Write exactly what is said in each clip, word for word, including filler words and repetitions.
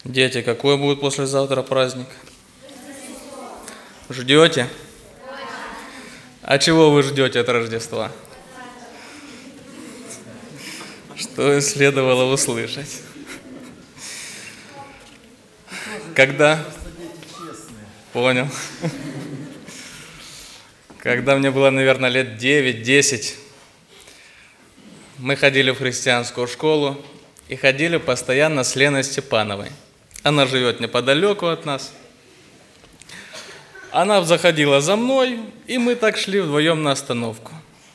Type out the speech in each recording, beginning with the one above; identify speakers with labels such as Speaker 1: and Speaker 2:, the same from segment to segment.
Speaker 1: Дети, какой будет послезавтра праздник? Ждете? А чего вы ждете от Рождества? Что следовало услышать? Когда? Понял. Когда мне было, наверное, лет девять-десять, мы ходили в христианскую школу и ходили постоянно с Леной Степановой. Она живет неподалеку от нас. Она заходила за мной, и мы так шли вдвоем на остановку.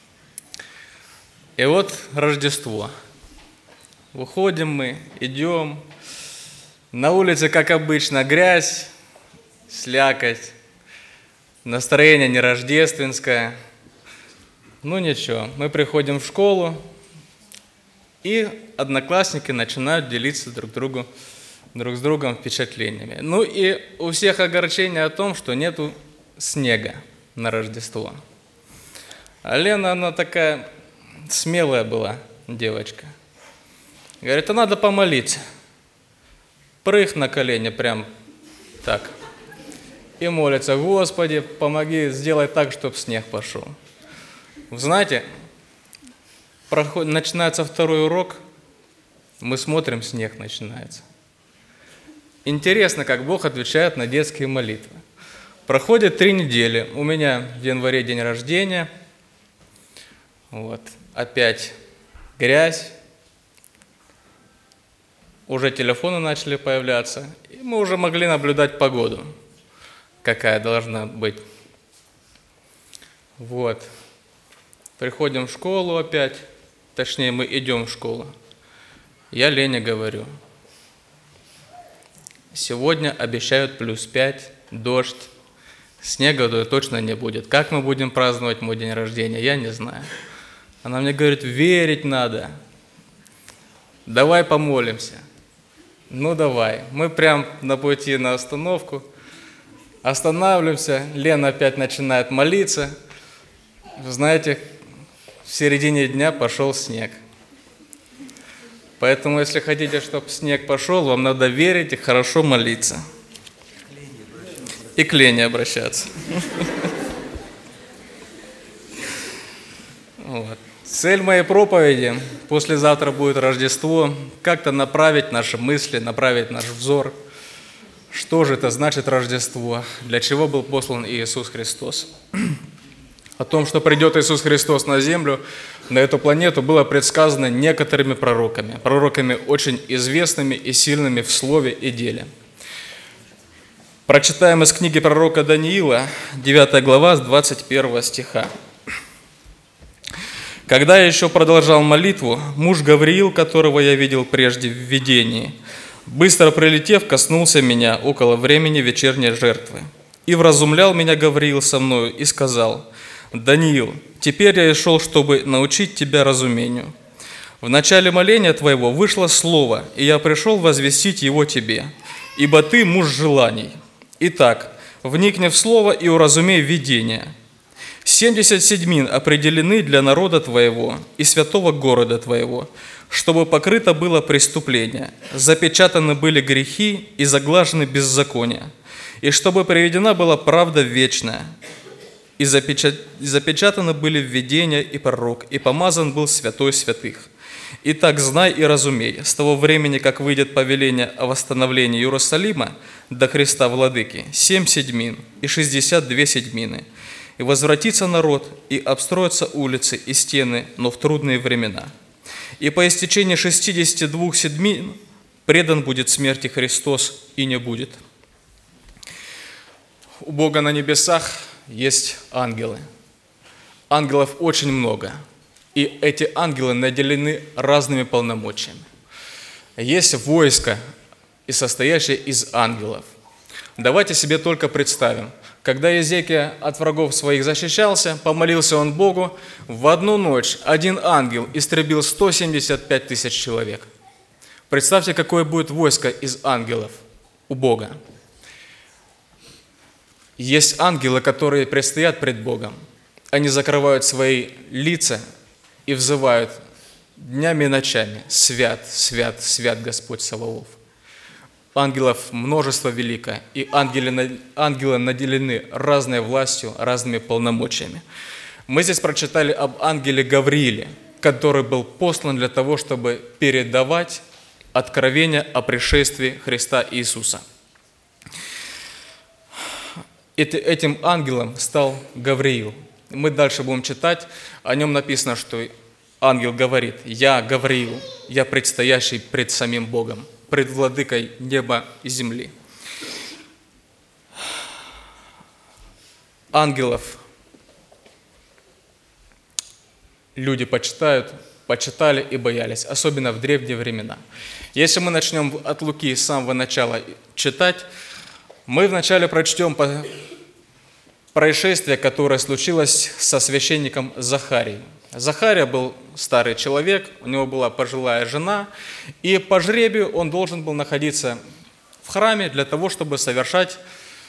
Speaker 1: И вот Рождество. Выходим мы, идем. На улице, как обычно, грязь, слякоть. Настроение не рождественское. Ну ничего, мы приходим в школу, и одноклассники начинают делиться друг другу, друг с другом впечатлениями. Ну и у всех огорчение о том, что нету снега на Рождество. А Лена, она такая смелая была девочка. Говорит, а надо помолиться. Прыг на колени прям так. И молится, Господи, помоги, сделай так, чтобы снег пошел. Вы знаете, проход... начинается второй урок, мы смотрим, снег начинается. Интересно, как Бог отвечает на детские молитвы. Проходит три недели, у меня в январе день рождения, вот, опять грязь, уже телефоны начали появляться, и мы уже могли наблюдать погоду, какая должна быть. Вот. Приходим в школу опять, точнее мы идем в школу. Я Лене говорю, сегодня обещают плюс пять, дождь, снега точно не будет. Как мы будем праздновать мой день рождения, я не знаю. Она мне говорит, верить надо, давай помолимся. Ну давай, мы прям на пути на остановку. Останавливаемся, Лена опять начинает молиться. Вы знаете, в середине дня пошел снег. Поэтому, если хотите, чтобы снег пошел, вам надо верить и хорошо молиться. И к Лене обращаться. Вот. Цель моей проповеди, послезавтра будет Рождество, как-то направить наши мысли, направить наш взор. Что же это значит Рождество? Для чего был послан Иисус Христос? О том, что придет Иисус Христос на землю, на эту планету, было предсказано некоторыми пророками. Пророками очень известными и сильными в слове и деле. Прочитаем из книги пророка Даниила, девятая глава, с двадцать первого стиха. «Когда я еще продолжал молитву, муж Гавриил, которого я видел прежде в видении, быстро прилетев, коснулся меня около времени вечерней жертвы. И вразумлял меня Гавриил со мною и сказал, «Даниил, теперь я и шел, чтобы научить тебя разумению. В начале моления твоего вышло слово, и я пришел возвестить его тебе, ибо ты муж желаний. Итак, вникни в слово и уразумей видение. Семьдесят седьмин определены для народа твоего и святого города твоего, чтобы покрыто было преступление, запечатаны были грехи и заглажены беззакония, и чтобы приведена была правда вечная, и запечатаны были видения и пророк, и помазан был святой святых. Итак, знай и разумей, с того времени, как выйдет повеление о восстановлении Иерусалима до Христа Владыки, семь седьмин и шестьдесят две седьмины, и возвратится народ, и обстроятся улицы и стены, но в трудные времена. И по истечении шестидесяти двух седьмин предан будет смерти Христос, и не будет». У Бога на небесах есть ангелы. Ангелов очень много. И эти ангелы наделены разными полномочиями. Есть войско, и состоящее из ангелов. Давайте себе только представим, когда Иезекия от врагов своих защищался, помолился он Богу, в одну ночь один ангел истребил сто семьдесят пять тысяч человек. Представьте, какое будет войско из ангелов у Бога. Есть ангелы, которые предстоят пред Богом. Они закрывают свои лица и взывают днями и ночами: «Свят, свят, свят Господь Саваоф». ангелов множество великое, и ангелы, ангелы наделены разной властью, разными полномочиями. Мы здесь прочитали об ангеле Гаврииле, который был послан для того, чтобы передавать откровение о пришествии Христа Иисуса. Этим ангелом стал Гавриил. Мы дальше будем читать, о нем написано, что ангел говорит: «Я Гавриил, я предстоящий пред самим Богом, пред владыкой неба и земли». Ангелов люди почитают, почитали и боялись, особенно в древние времена. Если мы начнем от Луки с самого начала читать, мы вначале прочтем происшествие, которое случилось со священником Захарией. Захария был старый человек, у него была пожилая жена, и по жребию он должен был находиться в храме для того, чтобы совершать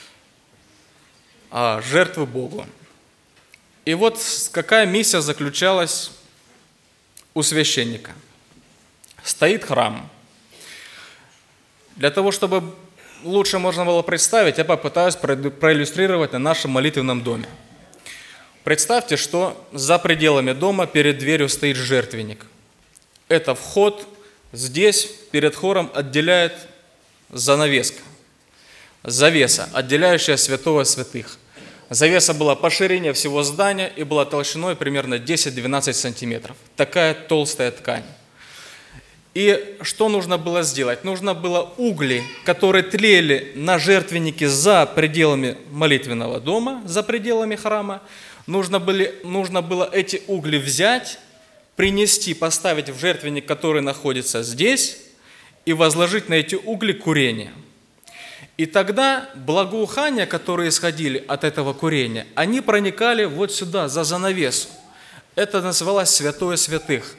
Speaker 1: а, жертвы Богу. И вот какая миссия заключалась у священника. Стоит храм. Для того, чтобы лучше можно было представить, я попытаюсь проиллюстрировать на нашем молитвенном доме. Представьте, что за пределами дома перед дверью стоит жертвенник. Это вход, здесь перед хором отделяет занавеска, завеса, отделяющая святого святых. Завеса была по ширине всего здания и была толщиной примерно десять-двенадцать сантиметров. Такая толстая ткань. И что нужно было сделать? Нужно было угли, которые тлели на жертвеннике за пределами молитвенного дома, за пределами храма, нужно, были, нужно было эти угли взять, принести, поставить в жертвенник, который находится здесь, и возложить на эти угли курение. И тогда благоухания, которые исходили от этого курения, они проникали вот сюда, за занавесу. Это называлось святое святых.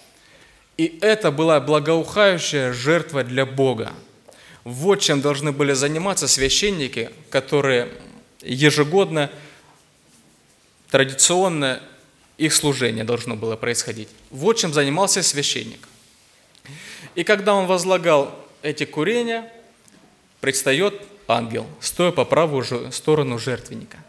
Speaker 1: И это была благоухающая жертва для Бога. Вот чем должны были заниматься священники, которые ежегодно, традиционно их служение должно было происходить. Вот чем занимался священник. И когда он возлагал эти курения, предстает ангел, стоя по правую сторону жертвенника.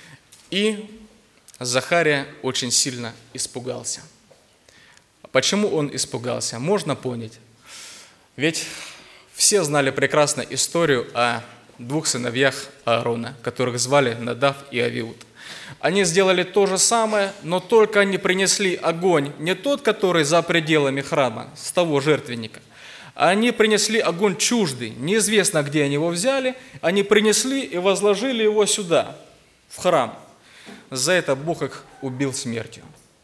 Speaker 1: И Захария очень сильно испугался. Почему он испугался? Можно понять. Ведь все знали прекрасно историю о двух сыновьях Аарона, которых звали Надав и Авиуд. Они сделали то же самое, но только они принесли огонь, не тот, который за пределами храма, с того жертвенника, а они принесли огонь чуждый, неизвестно, где они его взяли, они принесли и возложили его сюда, в храм. За это Бог их убил смертью.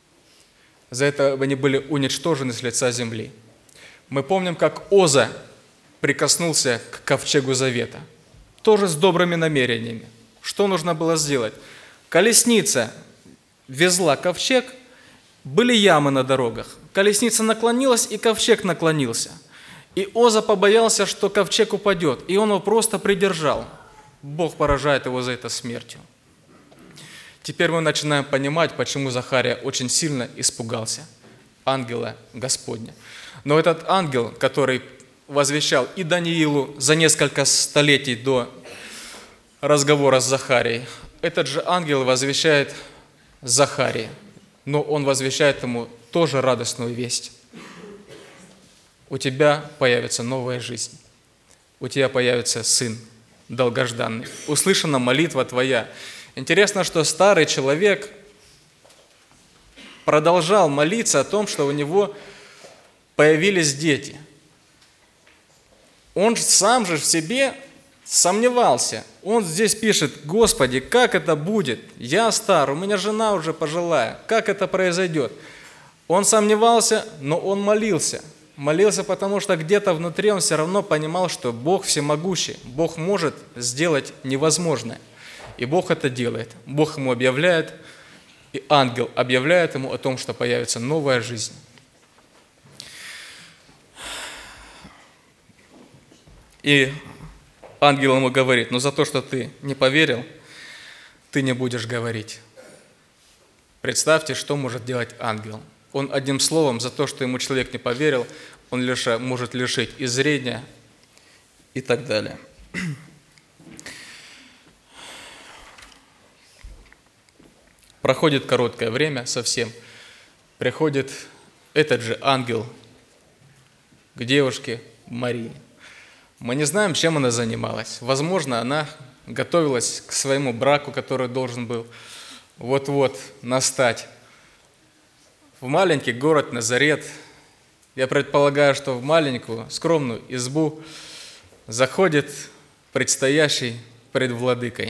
Speaker 1: За это они были уничтожены с лица земли. Мы помним, как Оза прикоснулся к ковчегу завета, тоже с добрыми намерениями. Что нужно было сделать? Колесница везла ковчег, были ямы на дорогах. Колесница наклонилась, и ковчег наклонился. И Оза побоялся, что ковчег упадет, и он его просто придержал. Бог поражает его за это смертью. Теперь мы начинаем понимать, почему Захария очень сильно испугался ангела Господня. Но этот ангел, который возвещал и Даниилу за несколько столетий до разговора с Захарией, этот же ангел возвещает Захарии, но он возвещает ему тоже радостную весть. У тебя появится новая жизнь, у тебя появится сын долгожданный, услышана молитва твоя. Интересно, что старый человек продолжал молиться о том, что у него появились дети. Он сам же в себе сомневался. Он здесь пишет: «Господи, как это будет? Я стар, у меня жена уже пожилая. Как это произойдет?» Он сомневался, но он молился. Молился, потому что где-то внутри он все равно понимал, что Бог всемогущий, Бог может сделать невозможное. И Бог это делает. Бог ему объявляет, и ангел объявляет ему о том, что появится новая жизнь. И ангел ему говорит: «Но за то, что ты не поверил, ты не будешь говорить». Представьте, что может делать ангел. Он одним словом, за то, что ему человек не поверил, он лишь может лишить и зрения, и так далее. Проходит короткое время совсем, приходит этот же ангел к девушке Марии. Мы не знаем, чем она занималась. Возможно, она готовилась к своему браку, который должен был вот-вот настать. В маленький город Назарет, я предполагаю, что в маленькую скромную избу заходит предстоящий пред владыкой.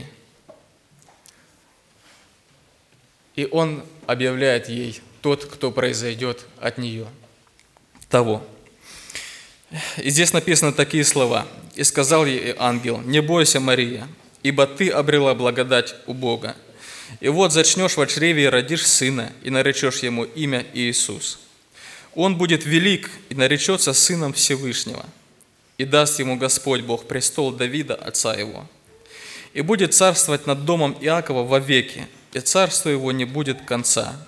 Speaker 1: И он объявляет ей тот, кто произойдет от нее, того. И здесь написаны такие слова. «И сказал ей ангел: не бойся, Мария, ибо ты обрела благодать у Бога. И вот зачнешь во чреве и родишь сына, и наречешь ему имя Иисус. Он будет велик и наречется сыном Всевышнего, и даст ему Господь Бог престол Давида, отца его. И будет царствовать над домом Иакова вовеки, и царство его не будет конца».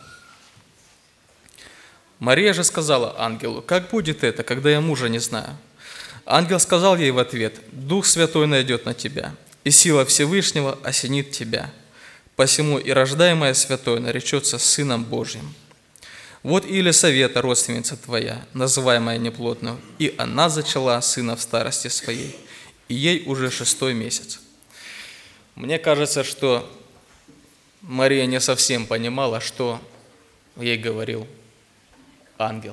Speaker 1: Мария же сказала ангелу: «Как будет это, когда я мужа не знаю?» Ангел сказал ей в ответ: «Дух Святой найдет на тебя, и сила Всевышнего осенит тебя. Посему и рождаемое святое наречется Сыном Божьим. Вот и Елисавета, родственница твоя, называемая неплодную, и она зачала сына в старости своей, и ей уже шестой месяц». Мне кажется, что Мария не совсем понимала, что ей говорил ангел.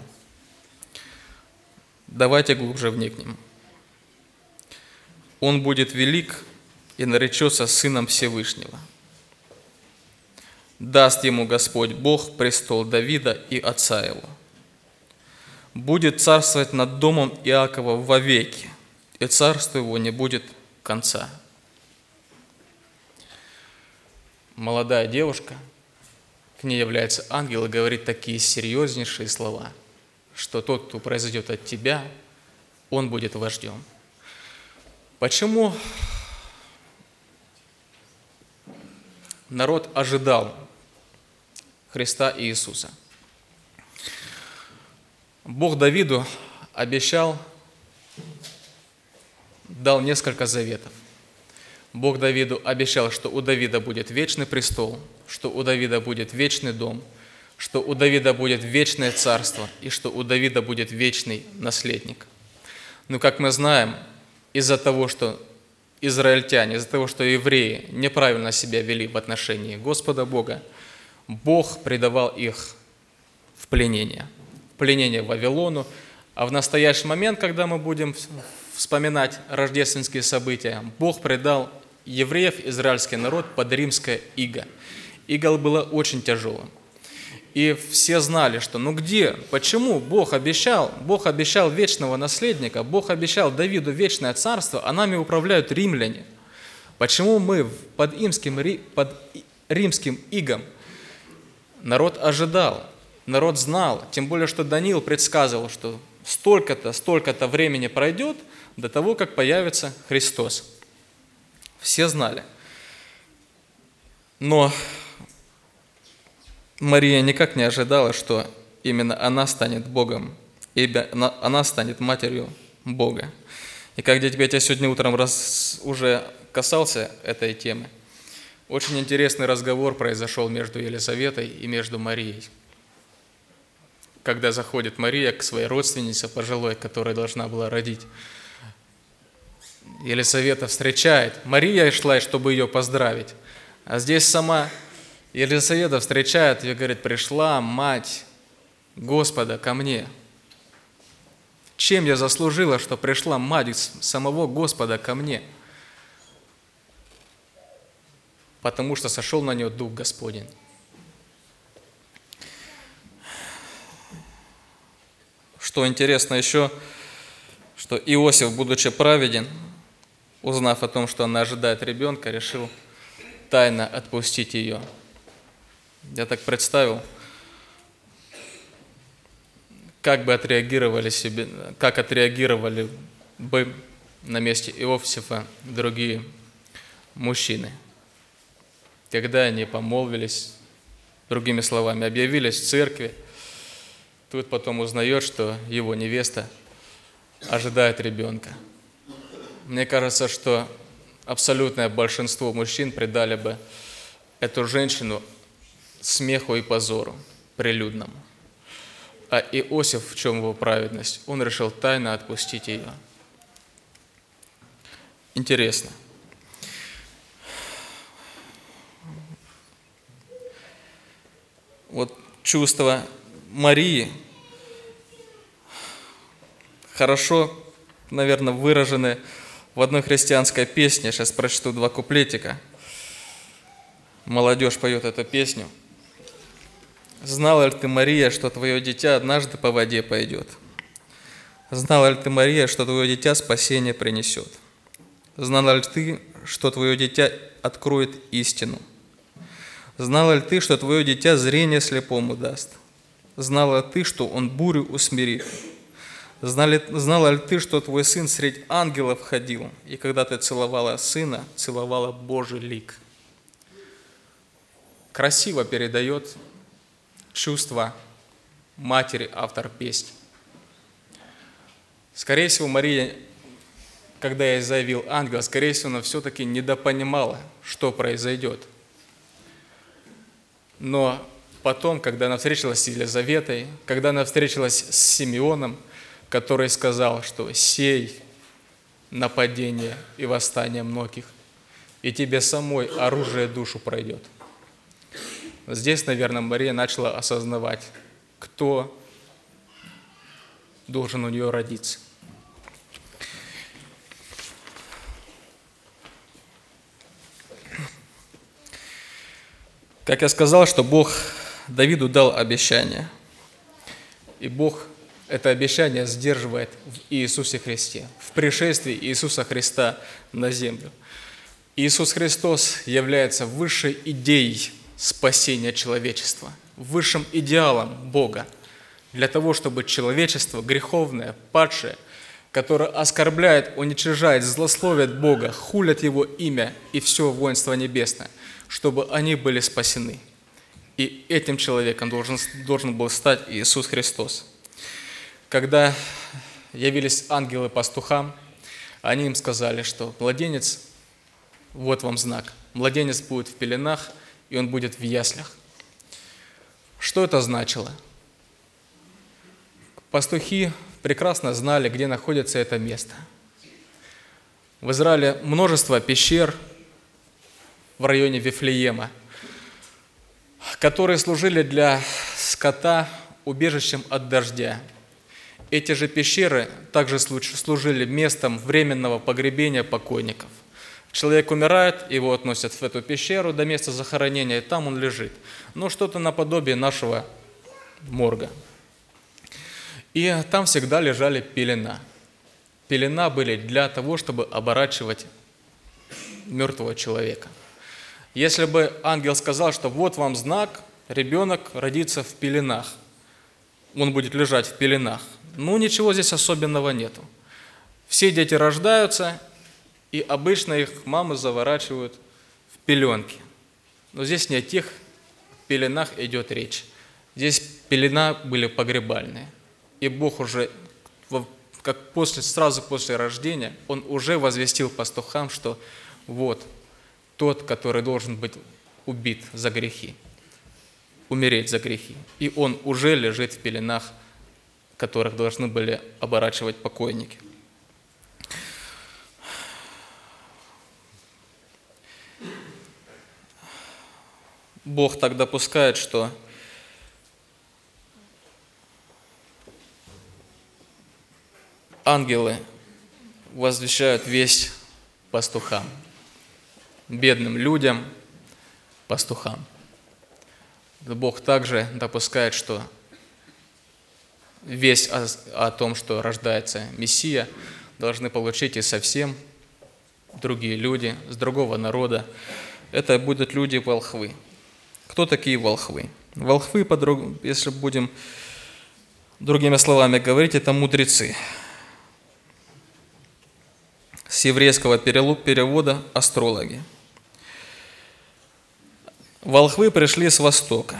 Speaker 1: Давайте глубже вникнем. Он будет велик и наречется Сыном Всевышнего. Даст ему Господь Бог престол Давида и отца его. Будет царствовать над домом Иакова вовеки, и царство его не будет конца. Молодая девушка, к ней является ангел и говорит такие серьезнейшие слова, что тот, кто произойдет от тебя, он будет вождем. Почему народ ожидал Христа и Иисуса? Бог Давиду обещал, дал несколько заветов. Бог Давиду обещал, что у Давида будет вечный престол, что у Давида будет вечный дом, что у Давида будет вечное царство и что у Давида будет вечный наследник. Но, как мы знаем, из-за того, что израильтяне, из-за того, что евреи неправильно себя вели в отношении Господа Бога, Бог предавал их в пленение, в пленение в Вавилону. А в настоящий момент, когда мы будем вспоминать рождественские события, Бог предал евреев, израильский народ, под римское иго. Иго было очень тяжелым. И все знали, что ну где, почему Бог обещал, Бог обещал вечного наследника, Бог обещал Давиду вечное царство, а нами управляют римляне. Почему мы под римским, под римским игом? Народ ожидал, народ знал, тем более, что Даниил предсказывал, что столько-то, столько-то времени пройдет до того, как появится Христос. Все знали. Но Мария никак не ожидала, что именно она станет Богом, ибо она станет матерью Бога. И как я сегодня утром раз уже касался этой темы, очень интересный разговор произошел между Елисаветой и между Марией. Когда заходит Мария к своей родственнице пожилой, которая должна была родить, Елисавета встречает. Мария шла, чтобы ее поздравить. А здесь сама Елисавета встречает и говорит: пришла мать Господа ко мне. Чем я заслужила, что пришла мать самого Господа ко мне? Потому что сошел на нее Дух Господень. Что интересно еще, что Иосиф, будучи праведен, узнав о том, что она ожидает ребенка, решил тайно отпустить ее. Я так представил, как бы отреагировали себе, как отреагировали бы на месте Иосифа другие мужчины, когда они помолвились, другими словами, объявились в церкви. Тут потом узнает, что его невеста ожидает ребенка. Мне кажется, что абсолютное большинство мужчин предали бы эту женщину смеху и позору прилюдному. А Иосиф, в чем его праведность? Он решил тайно отпустить ее. Интересно. Вот чувства Марии хорошо, наверное, выражены в одной христианской песне. Сейчас прочту два куплетика. Молодежь поет эту песню. «Знала ли ты, Мария, что твое дитя однажды по воде пойдет? Знала ли ты, Мария, что твое дитя спасение принесет? Знала ли ты, что твое дитя откроет истину? Знала ли ты, что твое дитя зрение слепому даст? Знала ли ты, что он бурю усмирит? Знали, знала ли ты, что твой сын средь ангелов ходил, и когда ты целовала сына, целовала Божий лик?» Красиво передает чувства матери автор песни. Скорее всего, Мария, когда ей заявил ангел, скорее всего, она все-таки недопонимала, что произойдет. Но потом, когда она встретилась с Елизаветой, когда она встретилась с Симеоном, который сказал, что «сей нападение и восстание многих, и тебе самой оружие душу пройдет». Здесь, наверное, Мария начала осознавать, кто должен у нее родиться. Как я сказал, что Бог Давиду дал обещание, и Бог это обещание сдерживает в Иисусе Христе, в пришествии Иисуса Христа на землю. Иисус Христос является высшей идеей спасения человечества, высшим идеалом Бога для того, чтобы человечество греховное, падшее, которое оскорбляет, уничижает, злословит Бога, хулят Его имя и все воинство небесное, чтобы они были спасены. И этим человеком должен, должен был стать Иисус Христос. Когда явились ангелы пастухам, они им сказали, что младенец, вот вам знак, младенец будет в пеленах, и он будет в яслях. Что это значило? Пастухи прекрасно знали, где находится это место. В Израиле множество пещер в районе Вифлеема, которые служили для скота убежищем от дождя. Эти же пещеры также служили местом временного погребения покойников. Человек умирает, его относят в эту пещеру до места захоронения, и там он лежит. Ну, что-то наподобие нашего морга. И там всегда лежали пелена. Пелена были для того, чтобы оборачивать мертвого человека. Если бы ангел сказал, что вот вам знак, ребенок родится в пеленах, он будет лежать в пеленах, ну, ничего здесь особенного нету. Все дети рождаются, и обычно их мамы заворачивают в пеленки. Но здесь не о тех пеленах идет речь. Здесь пелена были погребальные. И Бог уже, как после, сразу после рождения, Он уже возвестил пастухам, что вот тот, который должен быть убит за грехи, умереть за грехи. И Он уже лежит в пеленах, которых должны были оборачивать покойники. Бог так допускает, что ангелы возвещают весть пастухам, бедным людям, пастухам. Бог также допускает, что весть о, о том, что рождается Мессия, должны получить и совсем другие люди, с другого народа. Это будут люди-волхвы. Кто такие волхвы? Волхвы, если будем другими словами говорить, это мудрецы. С еврейского перевода астрологи. Волхвы пришли с востока.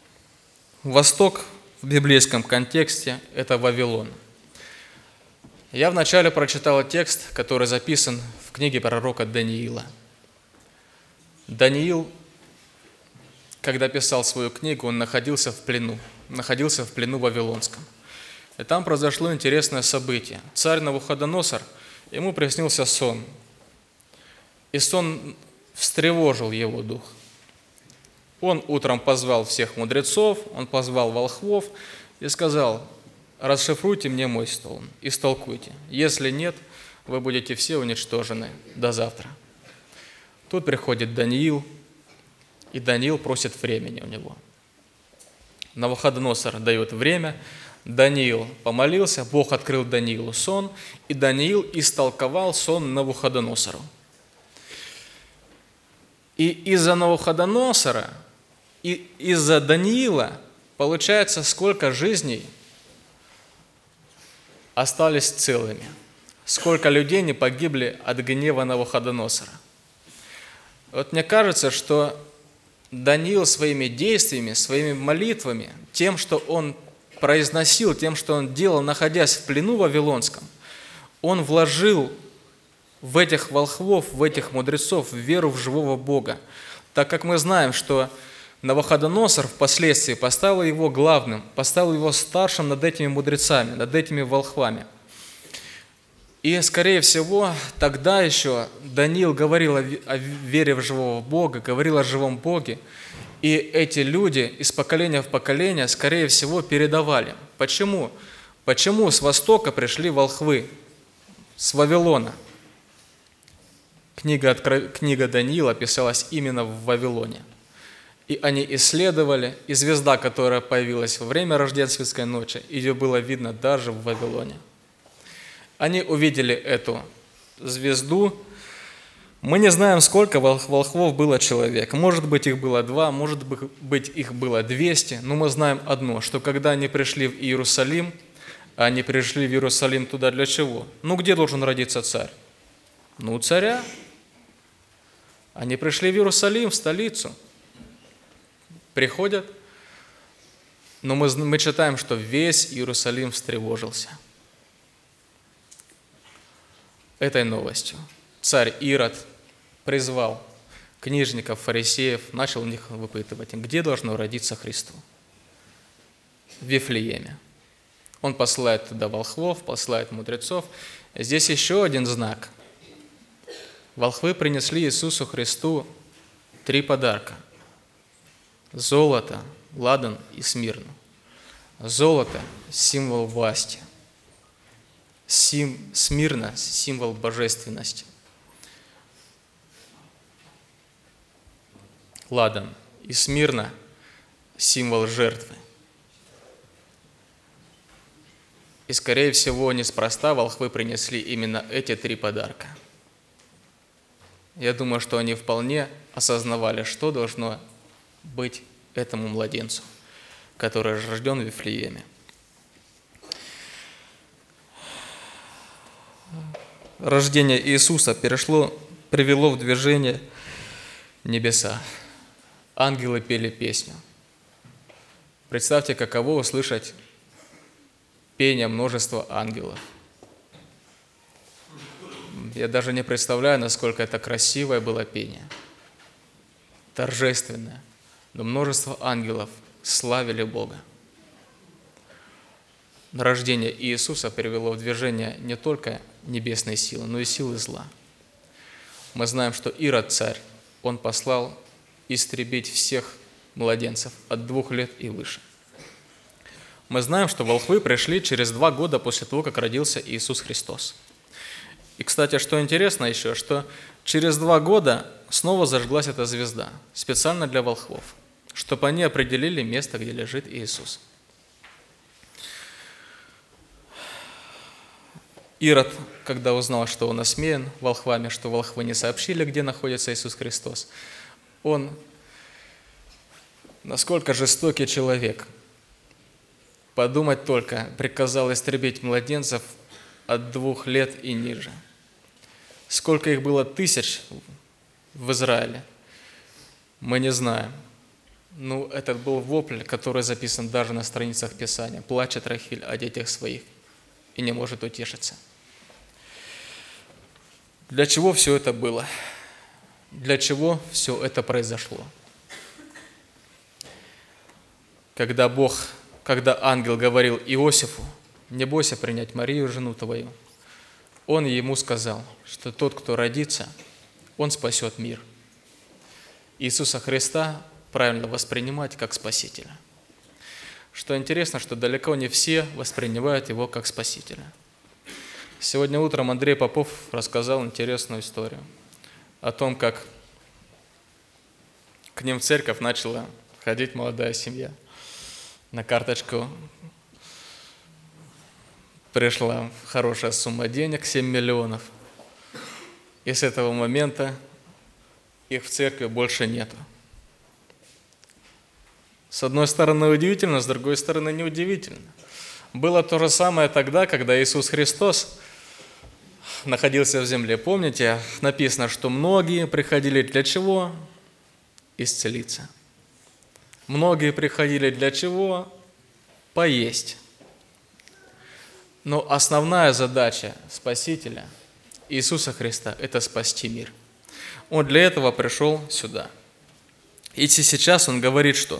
Speaker 1: Восток в библейском контексте – это Вавилон. Я вначале прочитал текст, который записан в книге пророка Даниила. Даниил, когда писал свою книгу, он находился в плену, находился в плену вавилонском. И там произошло интересное событие. Царь Навуходоносор, ему приснился сон, и сон встревожил его дух. Он утром позвал всех мудрецов, он позвал волхвов и сказал: расшифруйте мне мой сон, истолкуйте. Если нет, вы будете все уничтожены до завтра. Тут приходит Даниил, и Даниил просит времени у него. Навуходоносор дает время, Даниил помолился, Бог открыл Даниилу сон, и Даниил истолковал сон Навуходоносору. И из-за Навуходоносора, и из-за Даниила, получается, сколько жизней остались целыми, сколько людей не погибли от гнева Навуходоносора. Вот мне кажется, что Даниил своими действиями, своими молитвами, тем, что он произносил, тем, что он делал, находясь в плену вавилонском, он вложил в этих волхвов, в этих мудрецов веру в живого Бога. Так как мы знаем, что Навуходоносор впоследствии поставил его главным, поставил его старшим над этими мудрецами, над этими волхвами. И, скорее всего, тогда еще Даниил говорил о вере в живого Бога, говорил о живом Боге, и эти люди из поколения в поколение, скорее всего, передавали. Почему? Почему с востока пришли волхвы, с Вавилона? Книга, книга Даниила писалась именно в Вавилоне. И они исследовали, и звезда, которая появилась во время рождественской ночи, ее было видно даже в Вавилоне. Они увидели эту звезду. Мы не знаем, сколько волхвов было человек. Может быть, их было два, может быть, их было двести. Но мы знаем одно, что когда они пришли в Иерусалим, они пришли в Иерусалим туда для чего? Ну, где должен родиться царь? Ну, царя. Они пришли в Иерусалим, в столицу. Приходят, но мы, мы читаем, что весь Иерусалим встревожился этой новостью. Царь Ирод призвал книжников, фарисеев, начал у них выпытывать, где должно родиться Христу. В Вифлееме. Он посылает туда волхвов, посылает мудрецов. Здесь еще один знак. Волхвы принесли Иисусу Христу три подарка. Золото, ладан и смирну. Золото – символ власти. Сим, смирно – символ божественности. Ладан и смирно – символ жертвы. И, скорее всего, неспроста волхвы принесли именно эти три подарка. Я думаю, что они вполне осознавали, что должно быть этому младенцу, который рожден в Вифлееме. Рождение Иисуса перешло, привело в движение небеса. Ангелы пели песню. Представьте, каково услышать пение множества ангелов. Я даже не представляю, насколько это красивое было пение. Торжественное. Но множество ангелов славили Бога. Рождение Иисуса привело в движение не только небесные силы, но и силы зла. Мы знаем, что Ирод, царь, он послал истребить всех младенцев от двух лет и выше. Мы знаем, что волхвы пришли через два года после того, как родился Иисус Христос. И, кстати, что интересно еще, что через два года снова зажглась эта звезда, специально для волхвов, чтобы они определили место, где лежит Иисус. Ирод, когда узнал, что он осмеян волхвами, что волхвы не сообщили, где находится Иисус Христос, он, насколько жестокий человек, подумать только, приказал истребить младенцев от двух лет и ниже. Сколько их было тысяч в Израиле, мы не знаем. Ну, этот был вопль, который записан даже на страницах Писания. Плачет Рахиль о детях своих и не может утешиться. Для чего все это было? Для чего все это произошло? Когда Бог, когда ангел говорил Иосифу: «Не бойся принять Марию, жену твою», он ему сказал, что тот, кто родится, он спасет мир. Иисуса Христа правильно воспринимать как Спасителя. Что интересно, что далеко не все воспринимают Его как Спасителя. Сегодня утром Андрей Попов рассказал интересную историю о том, как к ним в церковь начала ходить молодая семья. На карточку пришла хорошая сумма денег, семь миллионов. И с этого момента их в церкви больше нету. С одной стороны удивительно, с другой стороны неудивительно. Было то же самое тогда, когда Иисус Христос находился в земле. Помните, написано, что многие приходили для чего? Исцелиться. Многие приходили для чего? Поесть. Но основная задача Спасителя Иисуса Христа – это спасти мир. Он для этого пришел сюда. И сейчас Он говорит, что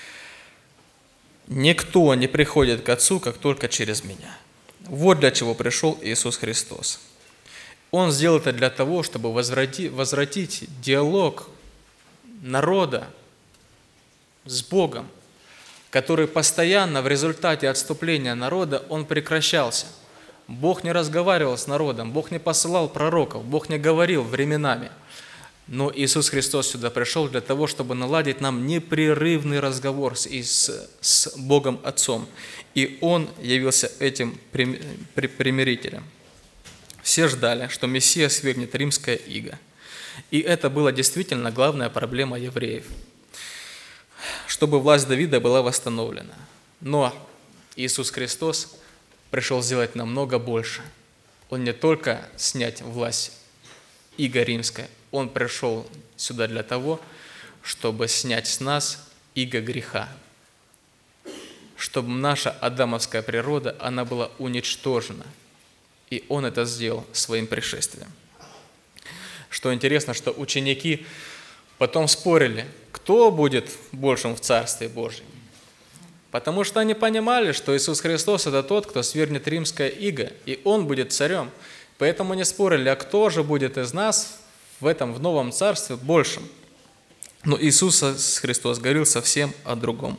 Speaker 1: никто не приходит к Отцу, как только через Меня. Вот для чего пришел Иисус Христос. Он сделал это для того, чтобы возвратить, возвратить диалог народа с Богом, который постоянно в результате отступления народа, он прекращался. Бог не разговаривал с народом, Бог не посылал пророков, Бог не говорил временами. Но Иисус Христос сюда пришел для того, чтобы наладить нам непрерывный разговор с, с, с Богом Отцом. И Он явился этим примирителем. Все ждали, что Мессия свергнет римское иго. И это была действительно главная проблема евреев. Чтобы власть Давида была восстановлена. Но Иисус Христос пришел сделать намного больше. Он не только снять власть иго римское, Он пришел сюда для того, чтобы снять с нас иго греха. Чтобы наша адамовская природа, она была уничтожена. И Он это сделал своим пришествием. Что интересно, что ученики потом спорили, кто будет большим в Царстве Божьем. Потому что они понимали, что Иисус Христос – это тот, кто свергнет римское иго, и Он будет царем. Поэтому они спорили, а кто же будет из нас в этом, в новом царстве большим? Но Иисус Христос говорил совсем о другом.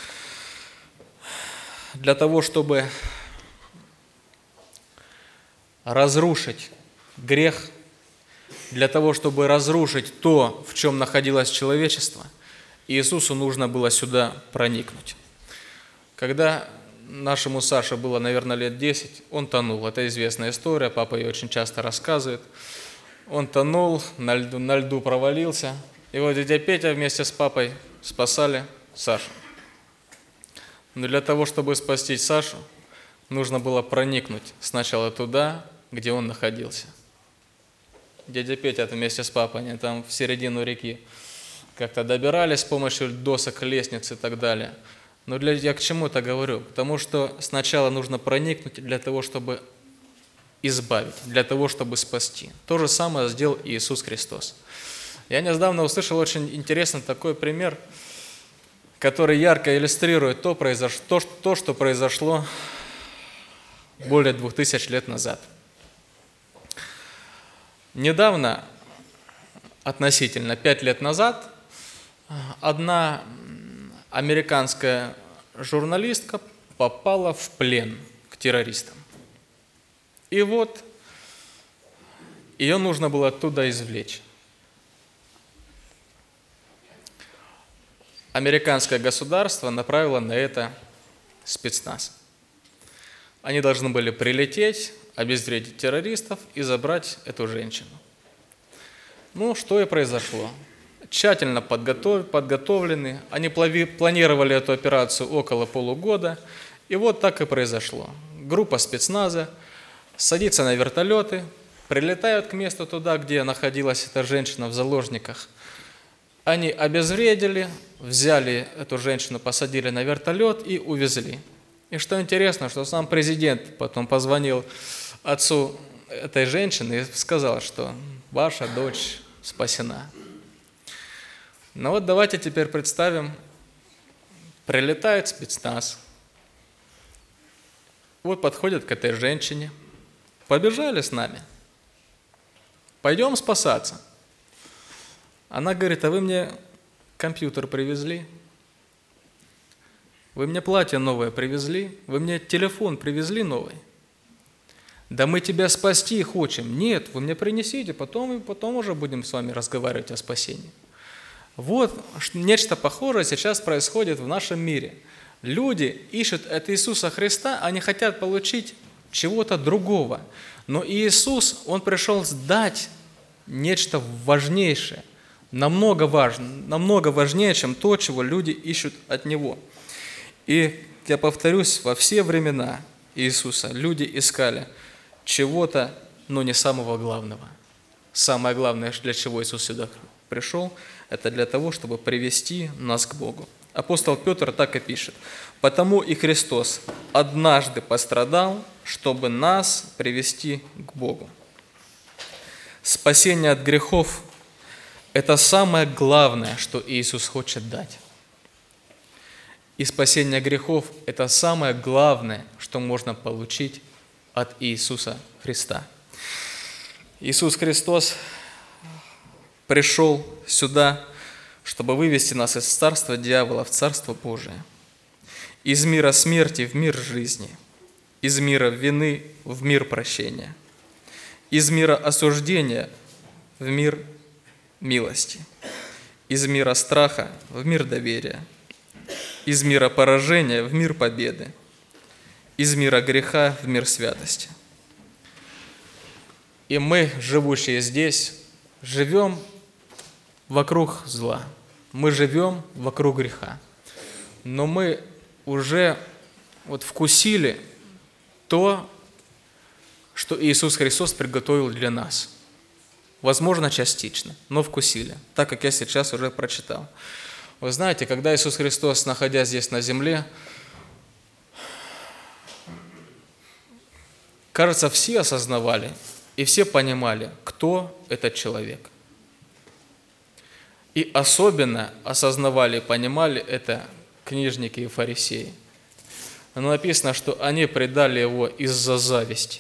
Speaker 1: Для того, чтобы разрушить грех, для того, чтобы разрушить то, в чем находилось человечество, Иисусу нужно было сюда проникнуть. Когда нашему Саше было, наверное, лет десять, он тонул. Это известная история, папа ее очень часто рассказывает. Он тонул, на льду, на льду провалился. И вот дядя Петя вместе с папой спасали Сашу. Но для того, чтобы спасти Сашу, нужно было проникнуть сначала туда, где он находился. Дядя Петя вместе с папой, они там в середину реки как-то добирались с помощью досок, лестниц и так далее. Но для, я к чему это говорю? Потому что сначала нужно проникнуть для того, чтобы избавить, для того, чтобы спасти. То же самое сделал Иисус Христос. Я недавно услышал очень интересный такой пример, который ярко иллюстрирует то, произош... то, то что произошло более двух тысяч лет назад. Недавно, относительно пять лет назад, одна американская журналистка попала в плен к террористам. И вот ее нужно было оттуда извлечь. Американское государство направило на это спецназ. Они должны были прилететь, обезвредить террористов и забрать эту женщину. Ну, что и произошло. Тщательно подготов... подготовлены, они планировали эту операцию около полугода, и вот так и произошло. Группа спецназа садится на вертолеты, прилетают к месту туда, где находилась эта женщина в заложниках. Они обезвредили, взяли эту женщину, посадили на вертолет и увезли. И что интересно, что сам президент потом позвонил отцу этой женщины и сказал, что ваша дочь спасена. Но вот давайте теперь представим, прилетает спецназ, вот подходят к этой женщине, побежали с нами, пойдем спасаться. Она говорит: а вы мне компьютер привезли? Вы мне платье новое привезли? Вы мне телефон привезли новый? Да мы тебя спасти хотим. Нет, вы мне принесите, потом, потом уже будем с вами разговаривать о спасении. Вот нечто похожее сейчас происходит в нашем мире. Люди ищут от Иисуса Христа, они хотят получить чего-то другого. Но Иисус, Он пришел сдать нечто важнейшее, намного важнее, намного важнее, чем то, чего люди ищут от Него. И я повторюсь, во все времена Иисуса люди искали чего-то, но не самого главного. Самое главное, для чего Иисус сюда пришел, это для того, чтобы привести нас к Богу. Апостол Петр так и пишет: «Потому и Христос однажды пострадал, чтобы нас привести к Богу». Спасение от грехов – это самое главное, что Иисус хочет дать. И спасение грехов – это самое главное, что можно получить от Иисуса Христа. Иисус Христос пришел сюда, чтобы вывести нас из царства дьявола в царство Божие, из мира смерти в мир жизни, из мира вины в мир прощения, из мира осуждения в мир милости, из мира страха в мир доверия, из мира поражения в мир победы, из мира греха в мир святости. И мы, живущие здесь, живем вокруг зла, мы живем вокруг греха, но мы уже вот вкусили то, что Иисус Христос приготовил для нас. Возможно, частично, но вкусили, так как я сейчас уже прочитал. Вы знаете, когда Иисус Христос, находясь здесь на земле, кажется, все осознавали и все понимали, кто этот человек. И особенно осознавали и понимали это книжники и фарисеи. Но написано, что они предали его из-за зависти.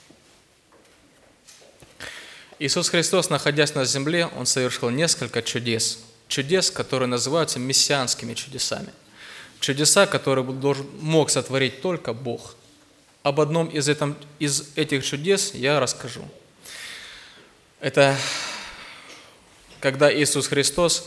Speaker 1: Иисус Христос, находясь на земле, Он совершил несколько чудес. Чудес, которые называются мессианскими чудесами. Чудеса, которые должен, мог сотворить только Бог. Об одном из, этом, из этих чудес я расскажу. Это когда Иисус Христос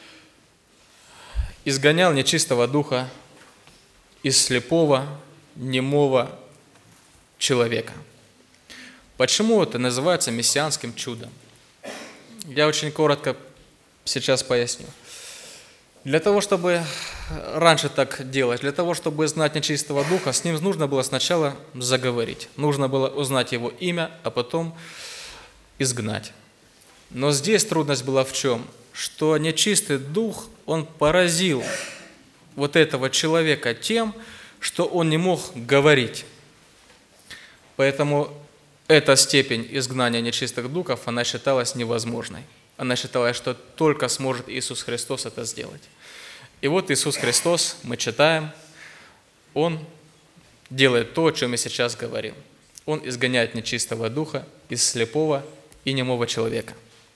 Speaker 1: изгонял нечистого духа из слепого, немого человека. Почему это называется мессианским чудом? Я очень коротко сейчас поясню. Для того, чтобы раньше так делать, для того, чтобы знать нечистого духа, с ним нужно было сначала заговорить. Нужно было узнать его имя, а потом изгнать. Но здесь трудность была в чем? Что нечистый дух, он поразил вот этого человека тем, что он не мог говорить. Поэтому эта степень изгнания нечистых духов, она считалась невозможной. Она считала, что только сможет Иисус Христос это сделать. И вот Иисус Христос, мы читаем, Он делает то, о чем я сейчас говорил. Он изгоняет нечистого духа из слепого и немого человека.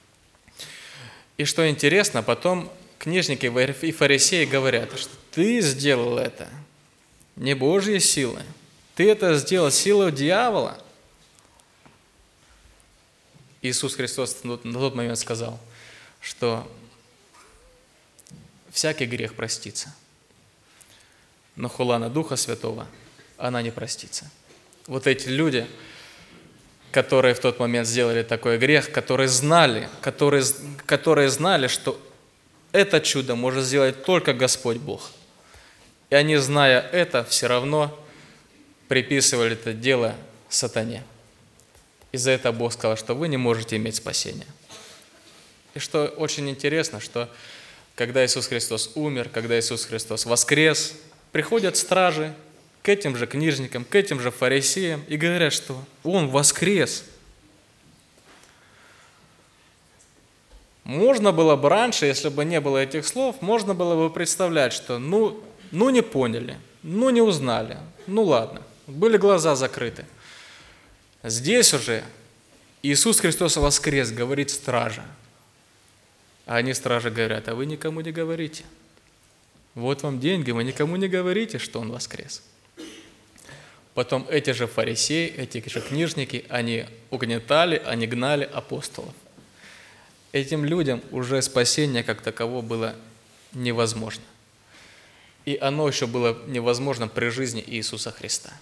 Speaker 1: И что интересно, потом книжники и фарисеи говорят, что ты сделал это не Божьей силой, ты это сделал силой дьявола. Иисус Христос на тот момент сказал, что всякий грех простится, но хула на Духа Святого, она не простится. Вот эти люди, которые в тот момент сделали такой грех, которые знали, которые, которые знали, что это чудо может сделать только Господь Бог. И они, зная это, все равно приписывали это дело сатане. И за это Бог сказал, что вы не можете иметь спасения. И что очень интересно, что когда Иисус Христос умер, когда Иисус Христос воскрес, приходят стражи к этим же книжникам, к этим же фарисеям и говорят, что Он воскрес.
Speaker 2: Можно было бы раньше, если бы не было этих слов, можно было бы представлять, что ну, ну не поняли, ну не узнали, ну ладно, были глаза закрыты. Здесь уже Иисус Христос воскрес, говорит стража. А они, стражи, говорят: а вы никому не говорите. Вот вам деньги, вы никому не говорите, что Он воскрес. Потом эти же фарисеи, эти же книжники, они угнетали, они гнали апостолов. Этим людям уже спасение как таково было невозможно. И оно еще было невозможно при жизни Иисуса Христа.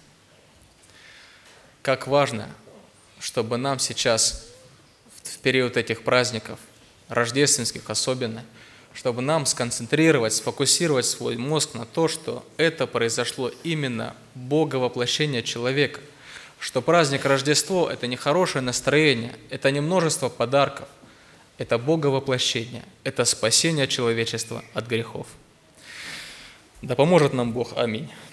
Speaker 2: Как важно, чтобы нам сейчас, в период этих праздников, рождественских особенно, чтобы нам сконцентрировать, сфокусировать свой мозг на то, что это произошло именно Боговоплощение человека, что праздник Рождество – это не хорошее настроение, это не множество подарков, это Боговоплощение, это спасение человечества от грехов. Да поможет нам Бог. Аминь.